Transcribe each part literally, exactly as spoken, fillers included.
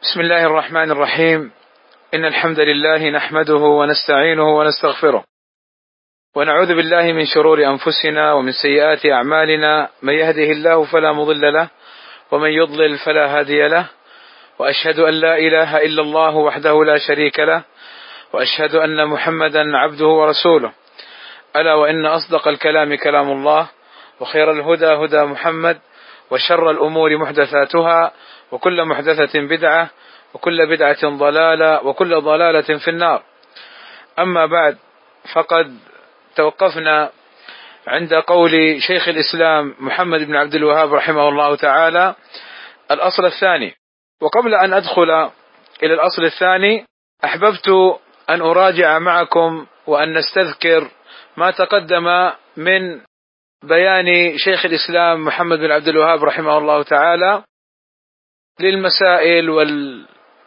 بسم الله الرحمن الرحيم. إن الحمد لله نحمده ونستعينه ونستغفره، ونعوذ بالله من شرور أنفسنا ومن سيئات أعمالنا. من يهده الله فلا مضل له، ومن يضلل فلا هادي له. وأشهد أن لا إله إلا الله وحده لا شريك له، وأشهد أن محمدا عبده ورسوله. ألا وإن أصدق الكلام كلام الله، وخير الهدى هدى محمد، وشر الأمور محدثاتها، وكل محدثة بدعة، وكل بدعة ضلالة، وكل ضلالة في النار. أما بعد، فقد توقفنا عند قول شيخ الإسلام محمد بن عبد الوهاب رحمه الله تعالى: الأصل الثاني. وقبل أن أدخل إلى الأصل الثاني، أحببت أن أراجع معكم وأن نستذكر ما تقدم من بيان شيخ الإسلام محمد بن عبد الوهاب رحمه الله تعالى للمسائل وال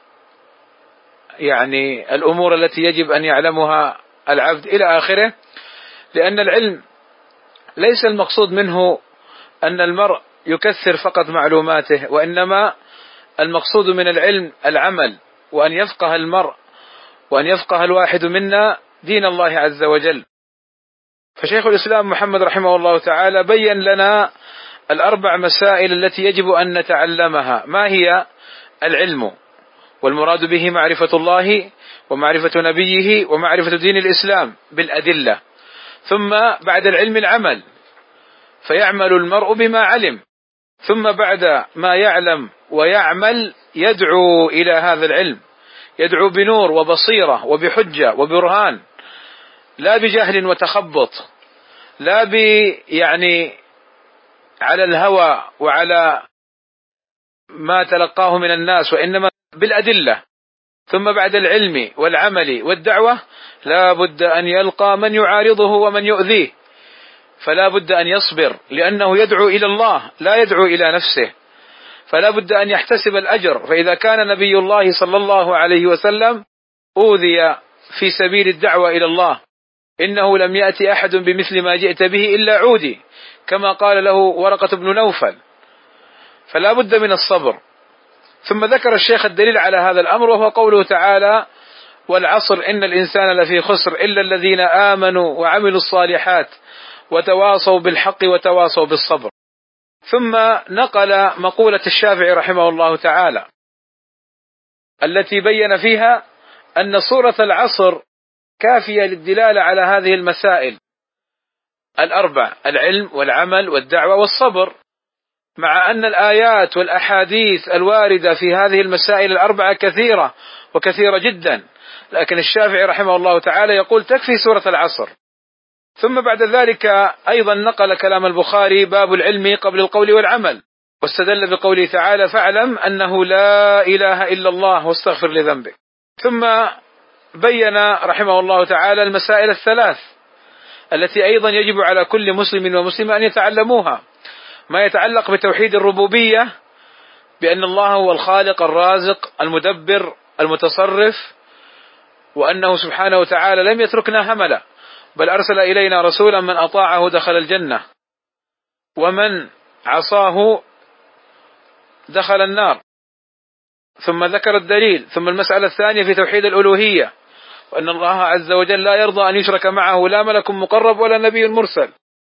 يعني الأمور التي يجب أن يعلمها العبد إلى آخره. لأن العلم ليس المقصود منه أن المرء يكثر فقط معلوماته، وإنما المقصود من العلم العمل، وأن يفقه المرء وأن يفقه الواحد منا دين الله عز وجل. فشيخ الإسلام محمد رحمه الله تعالى بين لنا الأربع مسائل التي يجب أن نتعلمها. ما هي العلم؟ والمراد به معرفة الله ومعرفة نبيه ومعرفة دين الإسلام بالأدلة. ثم بعد العلم العمل، فيعمل المرء بما علم. ثم بعد ما يعلم ويعمل يدعو إلى هذا العلم، يدعو بنور وبصيرة وبحجة وبرهان، لا بجهل وتخبط، لا ب يعني على الهوى وعلى ما تلقاه من الناس، وإنما بالأدلة. ثم بعد العلم والعمل والدعوة لا بد أن يلقى من يعارضه ومن يؤذيه، فلا بد أن يصبر، لأنه يدعو إلى الله لا يدعو إلى نفسه، فلا بد أن يحتسب الأجر. فإذا كان نبي الله صلى الله عليه وسلم أوذي في سبيل الدعوة إلى الله، إنه لم يأتي أحد بمثل ما جئت به إلا عودي، كما قال له ورقة بن نوفل، فلا بد من الصبر. ثم ذكر الشيخ الدليل على هذا الأمر، وهو قوله تعالى: والعصر إن الإنسان لفي خسر إلا الذين آمنوا وعملوا الصالحات وتواصوا بالحق وتواصوا بالصبر. ثم نقل مقولة الشافعي رحمه الله تعالى التي بين فيها أن سورة العصر كافية للدلالة على هذه المسائل الأربع: العلم والعمل والدعوة والصبر، مع أن الآيات والأحاديث الواردة في هذه المسائل الأربعة كثيرة وكثيرة جدا، لكن الشافعي رحمه الله تعالى يقول تكفي سورة العصر. ثم بعد ذلك أيضا نقل كلام البخاري: باب العلم قبل القول والعمل، واستدل بقوله تعالى: فاعلم أنه لا إله إلا الله واستغفر لذنبك. ثم بين رحمه الله تعالى المسائل الثلاث التي أيضا يجب على كل مسلم ومسلمة أن يتعلموها: ما يتعلق بتوحيد الربوبية، بأن الله هو الخالق الرازق المدبر المتصرف، وأنه سبحانه وتعالى لم يتركنا هملا، بل أرسل إلينا رسولا من أطاعه دخل الجنة، ومن عصاه دخل النار. ثم ذكر الدليل. ثم المسألة الثانية في توحيد الألوهية، وأن الله عز وجل لا يرضى أن يشرك معه لا ملك مقرب ولا نبي مرسل.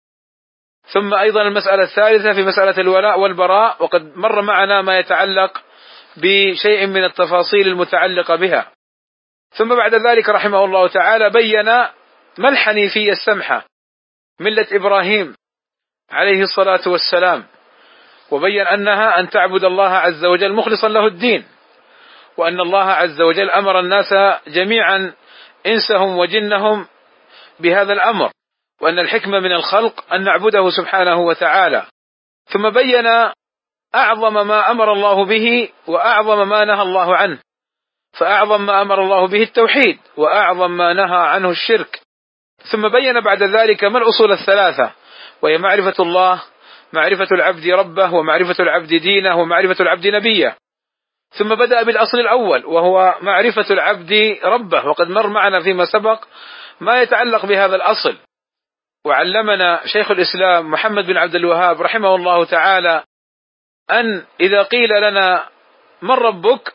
ثم أيضا المسألة الثالثة في مسألة الولاء والبراء، وقد مر معنا ما يتعلق بشيء من التفاصيل المتعلقة بها. ثم بعد ذلك رحمه الله تعالى بين ما الحنيفية السمحة، ملة إبراهيم عليه الصلاة والسلام، وبين أنها أن تعبد الله عز وجل مخلصا له الدين، وأن الله عز وجل أمر الناس جميعا إنسهم وجنهم بهذا الأمر، وأن الحكمة من الخلق أن نعبده سبحانه وتعالى. ثم بين أعظم ما أمر الله به وأعظم ما نهى الله عنه، فأعظم ما أمر الله به التوحيد، وأعظم ما نهى عنه الشرك. ثم بين بعد ذلك ما الأصول الثلاثة، وهي معرفة الله، معرفة العبد ربه، ومعرفة العبد دينه، ومعرفة العبد نبيه. ثم بدأ بالأصل الأول، وهو معرفة العبد ربه، وقد مر معنا فيما سبق ما يتعلق بهذا الأصل. وعلمنا شيخ الإسلام محمد بن عبد الوهاب رحمه الله تعالى أن إذا قيل لنا من ربك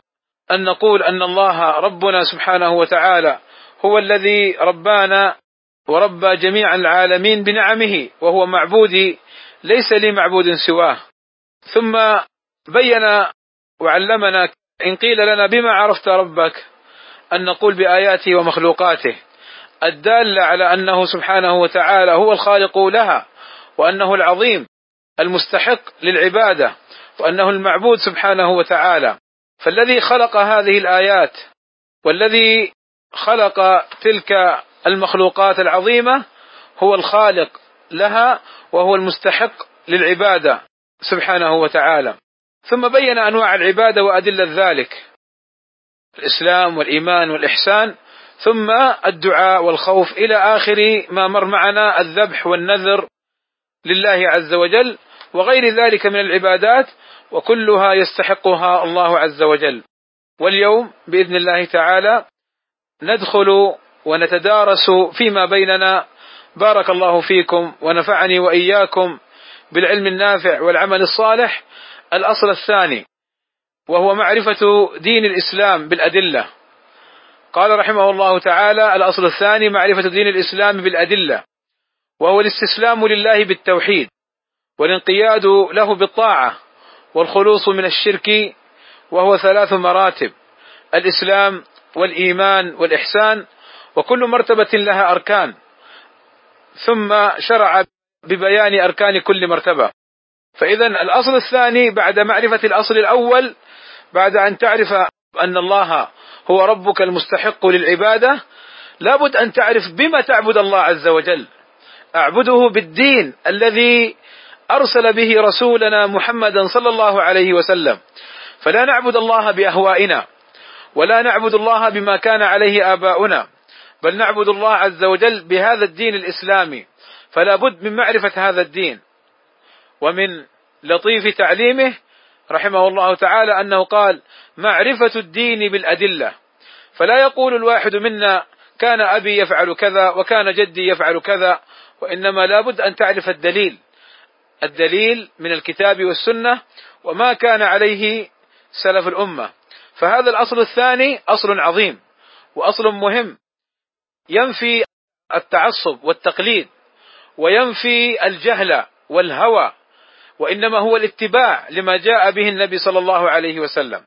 أن نقول أن الله ربنا سبحانه وتعالى هو الذي ربانا وربى جميع العالمين بنعمه، وهو معبودي ليس لي معبود سواه. ثم بين وعلمنا إن قيل لنا بما عرفت ربك أن نقول بآياته ومخلوقاته الدالة على أنه سبحانه وتعالى هو الخالق لها، وأنه العظيم المستحق للعبادة، وأنه المعبود سبحانه وتعالى. فالذي خلق هذه الآيات والذي خلق تلك المخلوقات العظيمة هو الخالق لها، وهو المستحق للعبادة سبحانه وتعالى. ثم بين أنواع العبادة وأدلة ذلك: الإسلام والإيمان والإحسان، ثم الدعاء والخوف، إلى آخر ما مر معنا، الذبح والنذر لله عز وجل وغير ذلك من العبادات، وكلها يستحقها الله عز وجل. واليوم بإذن الله تعالى ندخل ونتدارس فيما بيننا، بارك الله فيكم ونفعني وإياكم بالعلم النافع والعمل الصالح، الأصل الثاني، وهو معرفة دين الإسلام بالأدلة. قال رحمه الله تعالى: الأصل الثاني معرفة دين الإسلام بالأدلة، وهو الاستسلام لله بالتوحيد، والانقياد له بالطاعة، والخلوص من الشرك، وهو ثلاث مراتب: الإسلام والإيمان والإحسان، وكل مرتبة لها أركان، ثم شرع ببيان أركان كل مرتبة. فإذا الأصل الثاني بعد معرفة الأصل الأول، بعد أن تعرف أن الله هو ربك المستحق للعبادة، لابد أن تعرف بما تعبد الله عز وجل. أعبده بالدين الذي أرسل به رسولنا محمدا صلى الله عليه وسلم، فلا نعبد الله بأهوائنا، ولا نعبد الله بما كان عليه آباؤنا، بل نعبد الله عز وجل بهذا الدين الإسلامي. فلا بد من معرفة هذا الدين. ومن لطيف تعليمه رحمه الله تعالى أنه قال: معرفة الدين بالأدلة. فلا يقول الواحد منا كان أبي يفعل كذا وكان جدي يفعل كذا، وإنما لا بد أن تعرف الدليل، الدليل من الكتاب والسنة وما كان عليه سلف الأمة. فهذا الأصل الثاني أصل عظيم وأصل مهم، ينفي التعصب والتقليد، وينفي الجهل والهوى، وإنما هو الاتباع لما جاء به النبي صلى الله عليه وسلم.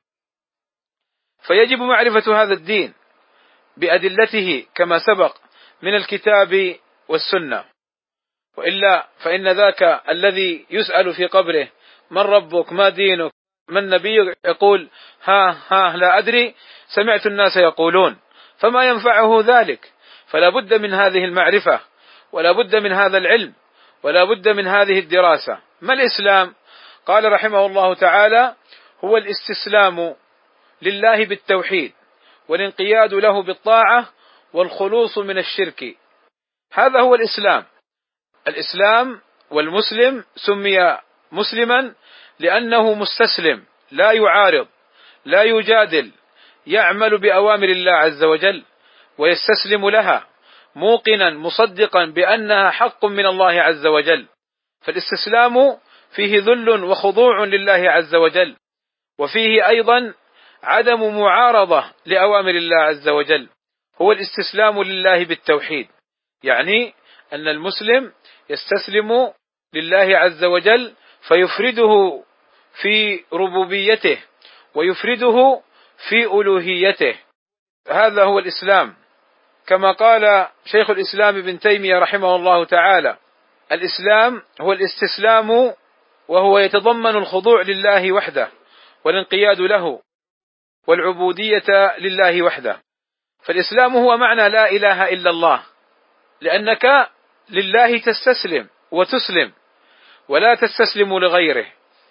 فيجب معرفة هذا الدين بأدلته كما سبق من الكتاب والسنة، وإلا فإن ذاك الذي يسأل في قبره: من ربك؟ ما دينك؟ من نبيك؟ يقول: ها ها لا أدري، سمعت الناس يقولون، فما ينفعه ذلك. فلا بد من هذه المعرفة، ولا بد من هذا العلم، ولا بد من هذه الدراسة. ما الإسلام؟ قال رحمه الله تعالى: هو الاستسلام لله بالتوحيد، والانقياد له بالطاعة، والخلوص من الشرك. هذا هو الإسلام. الإسلام والمسلم سمي مسلما لأنه مستسلم، لا يعارض، لا يجادل، يعمل بأوامر الله عز وجل ويستسلم لها، موقنا مصدقا بأنها حق من الله عز وجل. فالاستسلام فيه ذل وخضوع لله عز وجل، وفيه أيضا عدم معارضة لأوامر الله عز وجل. هو الاستسلام لله بالتوحيد، يعني أن المسلم يستسلم لله عز وجل فيفرده في ربوبيته، ويفرده في ألوهيته. هذا هو الإسلام. كما قال شيخ الإسلام ابن تيمية رحمه الله تعالى: الإسلام هو الاستسلام، وهو يتضمن الخضوع لله وحده، والانقياد له، والعبودية لله وحده. فالإسلام هو معنى لا إله إلا الله، لأنك لله تستسلم وتسلم، ولا تستسلم لغيره.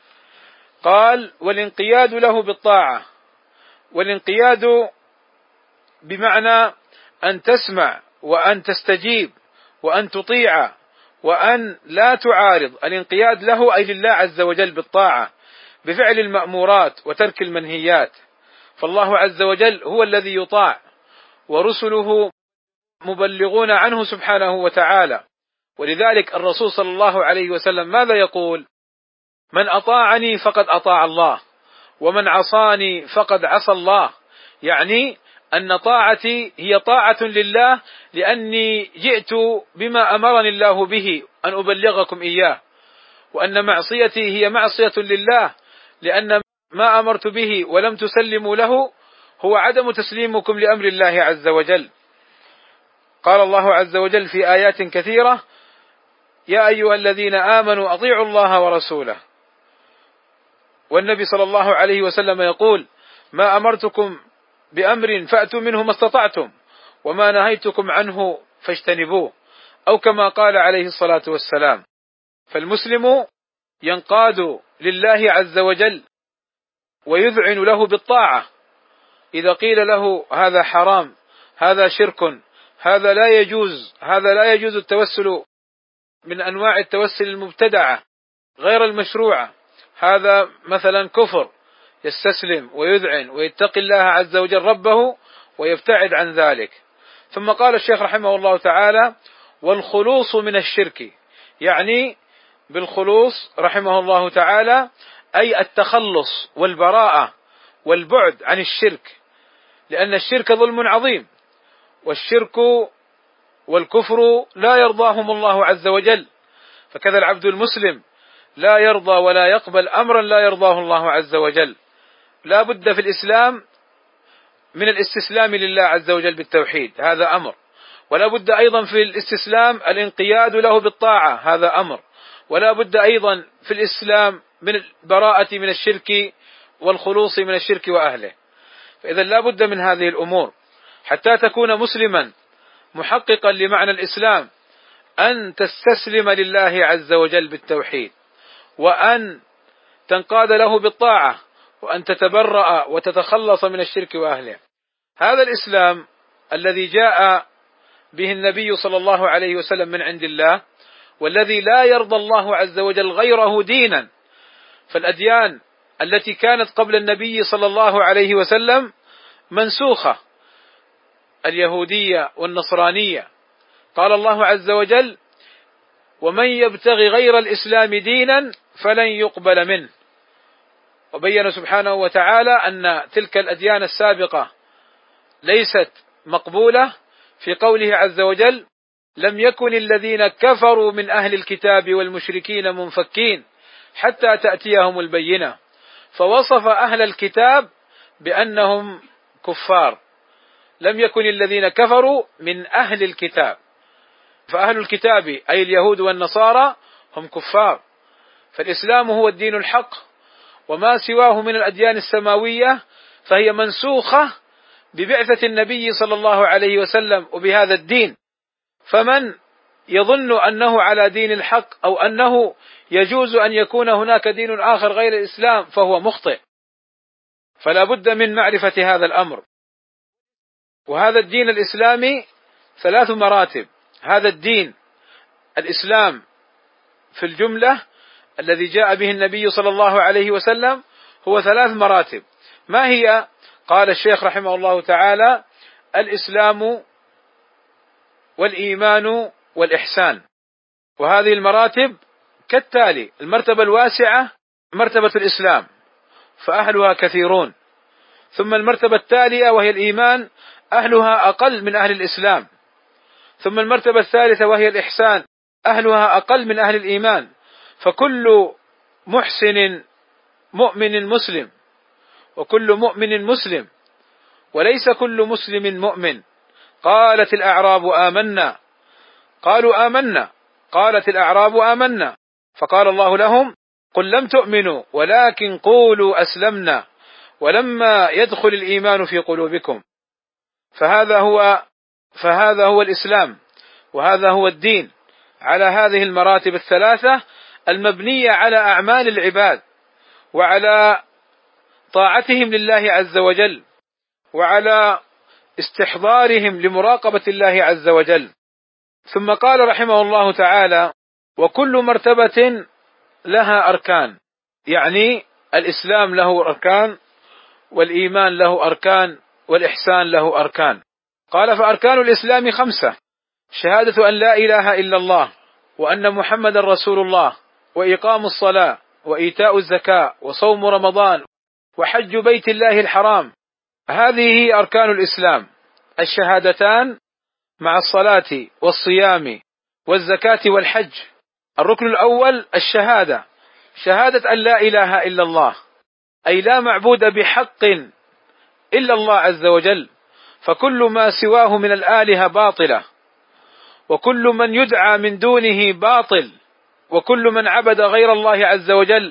قال: والانقياد له بالطاعة. والانقياد بمعنى أن تسمع وأن تستجيب وأن تطيع وأن لا تعارض. الانقياد له أي لله عز وجل بالطاعة، بفعل المأمورات وترك المنهيات. فالله عز وجل هو الذي يطاع، ورسله مبلغون عنه سبحانه وتعالى. ولذلك الرسول صلى الله عليه وسلم ماذا يقول؟ من أطاعني فقد أطاع الله، ومن عصاني فقد عصى الله. يعني أن طاعتي هي طاعة لله لأني جئت بما أمرني الله به أن أبلغكم إياه، وأن معصيتي هي معصية لله لأن ما أمرت به ولم تسلموا له هو عدم تسليمكم لأمر الله عز وجل. قال الله عز وجل في آيات كثيرة: يا أيها الذين آمنوا أطيعوا الله ورسوله. والنبي صلى الله عليه وسلم يقول: ما أمرتكم بأمر فأتوا منه ما استطعتم وما نهيتكم عنه فاجتنبوه، أو كما قال عليه الصلاة والسلام. فالمسلم ينقاد لله عز وجل ويذعن له بالطاعة. إذا قيل له هذا حرام، هذا شرك، هذا لا يجوز، هذا لا يجوز التوسل من أنواع التوسل المبتدعة غير المشروعة، هذا مثلا كفر، يستسلم ويذعن ويتقي الله عز وجل ربه ويبتعد عن ذلك. ثم قال الشيخ رحمه الله تعالى: والخلوص من الشرك، يعني بالخلوص رحمه الله تعالى أي التخلص والبراءة والبعد عن الشرك، لأن الشرك ظلم عظيم، والشرك والكفر لا يرضاهم الله عز وجل، فكذا العبد المسلم لا يرضى ولا يقبل أمرا لا يرضاه الله عز وجل. لا بد في الإسلام من الاستسلام لله عز وجل بالتوحيد، هذا أمر، ولا بد أيضا في الاستسلام الانقياد له بالطاعة، هذا أمر، ولا بد أيضا في الإسلام من البراءة من الشرك والخلوص من الشرك وأهله. فإذا لا بد من هذه الأمور حتى تكون مسلما محققا لمعنى الإسلام، أن تستسلم لله عز وجل بالتوحيد، وأن تنقاد له بالطاعة، وأن تتبرأ وتتخلص من الشرك وأهله. هذا الإسلام الذي جاء به النبي صلى الله عليه وسلم من عند الله، والذي لا يرضى الله عز وجل غيره دينا. فالأديان التي كانت قبل النبي صلى الله عليه وسلم منسوخة، اليهودية والنصرانية. قال الله عز وجل: ومن يبتغي غير الإسلام دينا فلن يقبل منه. وبين سبحانه وتعالى أن تلك الأديان السابقة ليست مقبولة في قوله عز وجل: لم يكن الذين كفروا من أهل الكتاب والمشركين منفكين حتى تأتيهم البينة. فوصف أهل الكتاب بأنهم كفار، لم يكن الذين كفروا من أهل الكتاب، فأهل الكتاب أي اليهود والنصارى هم كفار. فالإسلام هو الدين الحق، وما سواه من الأديان السماوية فهي منسوخة ببعثة النبي صلى الله عليه وسلم وبهذا الدين. فمن يظن أنه على دين الحق أو أنه يجوز أن يكون هناك دين آخر غير الإسلام فهو مخطئ. فلا بد من معرفة هذا الأمر. وهذا الدين الإسلامي ثلاث مراتب. هذا الدين الإسلام في الجملة الذي جاء به النبي صلى الله عليه وسلم هو ثلاث مراتب. ما هي؟ قال الشيخ رحمه الله تعالى: الإسلام والإيمان والإحسان. وهذه المراتب كالتالي: المرتبة الواسعة مرتبة الإسلام فأهلها كثيرون، ثم المرتبة التالية وهي الإيمان أهلها أقل من أهل الإسلام، ثم المرتبة الثالثة وهي الإحسان أهلها أقل من أهل الإيمان. فكل محسن مؤمن مسلم، وكل مؤمن مسلم، وليس كل مسلم مؤمن. قالت الأعراب آمنا، قالوا آمنا، قالت الأعراب آمنا، فقال الله لهم: قل لم تؤمنوا ولكن قولوا أسلمنا ولما يدخل الإيمان في قلوبكم. فهذا هو فهذا هو الإسلام، وهذا هو الدين على هذه المراتب الثلاثة المبنية على أعمال العباد، وعلى طاعتهم لله عز وجل، وعلى استحضارهم لمراقبة الله عز وجل. ثم قال رحمه الله تعالى: وكل مرتبة لها أركان، يعني الإسلام له أركان، والإيمان له أركان، والإحسان له أركان. قال: فأركان الإسلام خمسة: شهادة أن لا إله إلا الله، وأن محمد رسول الله، وإقام الصلاة، وإيتاء الزكاة، وصوم رمضان، وحج بيت الله الحرام. هذه هي أركان الإسلام: الشهادتان مع الصلاة والصيام والزكاة والحج. الركن الأول الشهادة، شهادة أن لا إله إلا الله، أي لا معبود بحق إلا الله عز وجل، فكل ما سواه من الآلهة باطلة، وكل من يدعى من دونه باطل، وكل من عبد غير الله عز وجل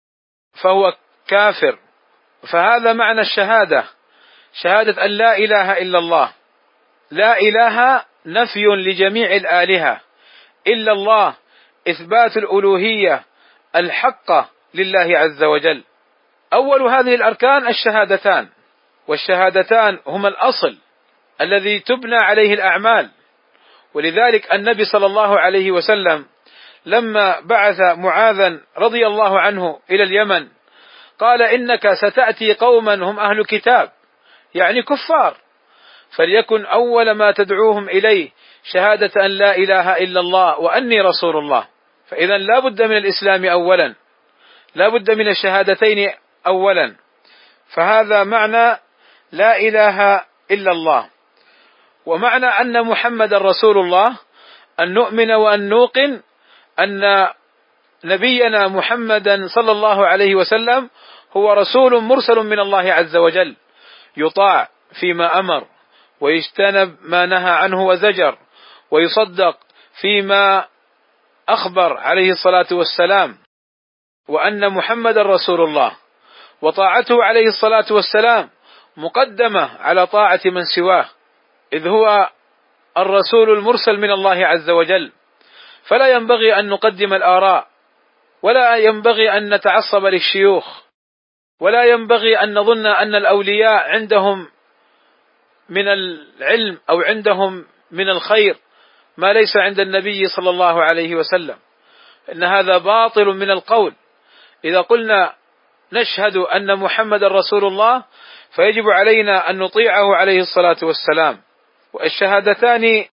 فهو كافر. فهذا معنى الشهادة، شهادة أن لا إله إلا الله. لا إله نفي لجميع الآلهة، إلا الله إثبات الألوهية الحقة لله عز وجل. أول هذه الأركان الشهادتان، والشهادتان هما الأصل الذي تبنى عليه الأعمال. ولذلك النبي صلى الله عليه وسلم لما بعث معاذا رضي الله عنه إلى اليمن قال: إنك ستأتي قوما هم أهل كتاب، يعني كفار، فليكن أول ما تدعوهم إليه شهادة أن لا إله إلا الله وأني رسول الله. فإذا لا بد من الإسلام أولا، لا بد من الشهادتين أولا. فهذا معنى لا إله إلا الله. ومعنى أن محمد رسول الله أن نؤمن وأن نوقن أن نبينا محمدا صلى الله عليه وسلم هو رسول مرسل من الله عز وجل، يطاع فيما أمر ويجتنب ما نهى عنه وزجر، ويصدق فيما أخبر عليه الصلاة والسلام، وأن محمد رسول الله، وطاعته عليه الصلاة والسلام مقدمة على طاعة من سواه، إذ هو الرسول المرسل من الله عز وجل. فلا ينبغي أن نقدم الآراء، ولا ينبغي أن نتعصب للشيوخ، ولا ينبغي أن نظن أن الأولياء عندهم من العلم أو عندهم من الخير ما ليس عند النبي صلى الله عليه وسلم، إن هذا باطل من القول. إذا قلنا نشهد أن محمد رسول الله فيجب علينا أن نطيعه عليه الصلاة والسلام. والشهادتان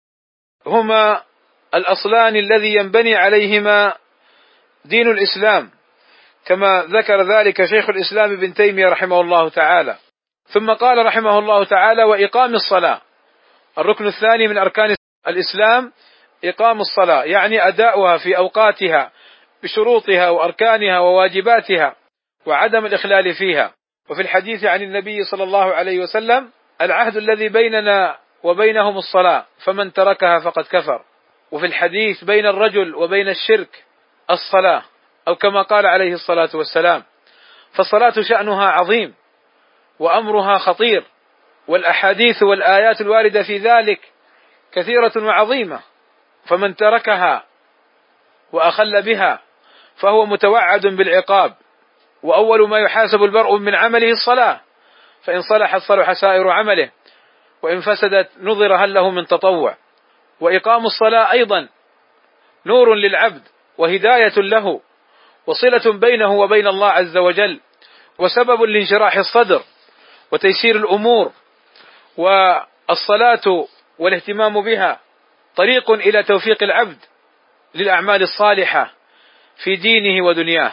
هما الأصلان الذي ينبني عليهما دين الإسلام، كما ذكر ذلك شيخ الإسلام ابن تيمية رحمه الله تعالى. ثم قال رحمه الله تعالى: وإقام الصلاة. الركن الثاني من أركان الإسلام إقام الصلاة، يعني أداؤها في أوقاتها بشروطها وأركانها وواجباتها، وعدم الإخلال فيها. وفي الحديث عن النبي صلى الله عليه وسلم: العهد الذي بيننا وبينهم الصلاة، فمن تركها فقد كفر. وفي الحديث: بين الرجل وبين الشرك الصلاة، أو كما قال عليه الصلاة والسلام. فالصلاة شأنها عظيم وأمرها خطير، والأحاديث والآيات الواردة في ذلك كثيرة وعظيمة، فمن تركها وأخل بها فهو متوعد بالعقاب. وأول ما يحاسب المرء من عمله الصلاة، فإن صلحت صلح سائر عمله، وإن فسدت نظر هل له من تطوع. وإقام الصلاة أيضا نور للعبد وهداية له، وصلة بينه وبين الله عز وجل، وسبب لانشراح الصدر وتيسير الأمور. والصلاة والاهتمام بها طريق إلى توفيق العبد للأعمال الصالحة في دينه ودنياه.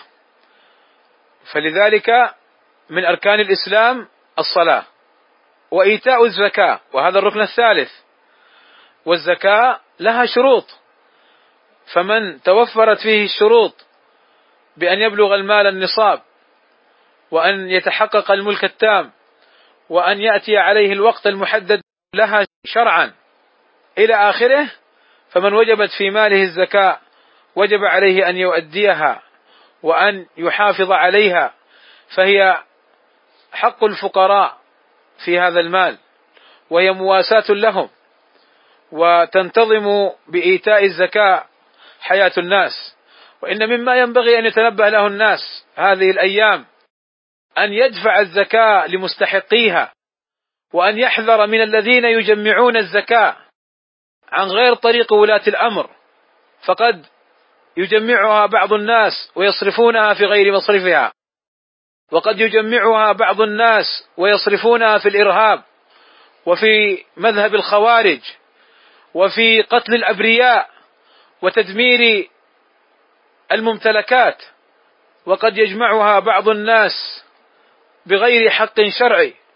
فلذلك من أركان الإسلام الصلاة. وإيتاء الزكاة، وهذا الركن الثالث. والزكاة لها شروط، فمن توفرت فيه الشروط بأن يبلغ المال النصاب، وأن يتحقق الملك التام، وأن يأتي عليه الوقت المحدد لها شرعا إلى آخره، فمن وجبت في ماله الزكاة وجب عليه أن يؤديها وأن يحافظ عليها، فهي حق الفقراء في هذا المال، وهي مواساة لهم، وتنتظم بإيتاء الزكاة حياة الناس. وإن مما ينبغي أن يتنبه له الناس هذه الأيام أن يدفع الزكاة لمستحقيها، وأن يحذر من الذين يجمعون الزكاة عن غير طريق ولاة الأمر، فقد يجمعها بعض الناس ويصرفونها في غير مصرفها، وقد يجمعها بعض الناس ويصرفونها في الإرهاب وفي مذهب الخوارج وفي قتل الأبرياء وتدمير الممتلكات، وقد يجمعها بعض الناس بغير حق شرعي،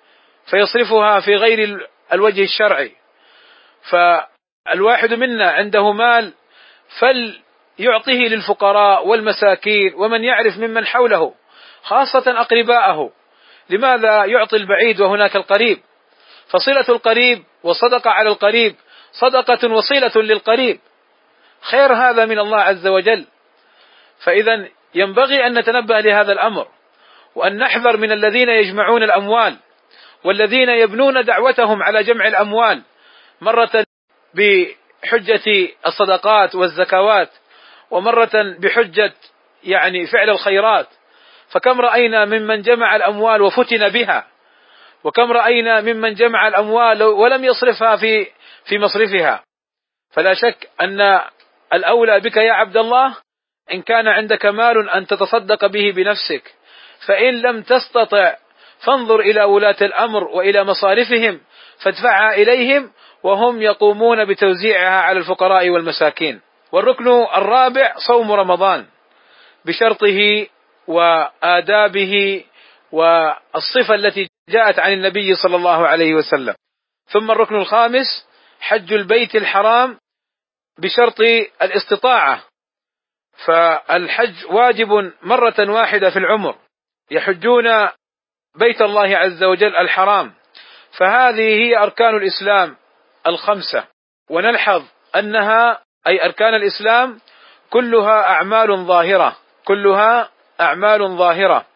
فيصرفها في غير الوجه الشرعي. فالواحد منا عنده مال فليعطيه للفقراء والمساكين ومن يعرف ممن حوله، خاصة أقرباءه. لماذا يعطي البعيد وهناك القريب؟ فصلة القريب والصدقة على القريب صدقة وصلة للقريب، خير هذا من الله عز وجل. فإذا ينبغي أن نتنبه لهذا الأمر، وأن نحذر من الذين يجمعون الأموال والذين يبنون دعوتهم على جمع الأموال، مرة بحجة الصدقات والزكوات، ومرة بحجة يعني فعل الخيرات. فكم رأينا ممن جمع الأموال وفتن بها، وكم رأينا ممن جمع الأموال ولم يصرفها في في مصرفها. فلا شك أن الأولى بك يا عبد الله إن كان عندك مال أن تتصدق به بنفسك، فإن لم تستطع فانظر إلى ولاة الأمر وإلى مصارفهم فادفعها إليهم وهم يقومون بتوزيعها على الفقراء والمساكين. والركن الرابع صوم رمضان بشرطه وآدابه والصفة التي جاءت عن النبي صلى الله عليه وسلم. ثم الركن الخامس حج البيت الحرام بشرط الاستطاعة، فالحج واجب مرة واحدة في العمر، يحجون بيت الله عز وجل الحرام. فهذه هي أركان الإسلام الخمسة، ونلحظ أنها أي أركان الإسلام كلها أعمال ظاهرة، كلها أعمال ظاهرة.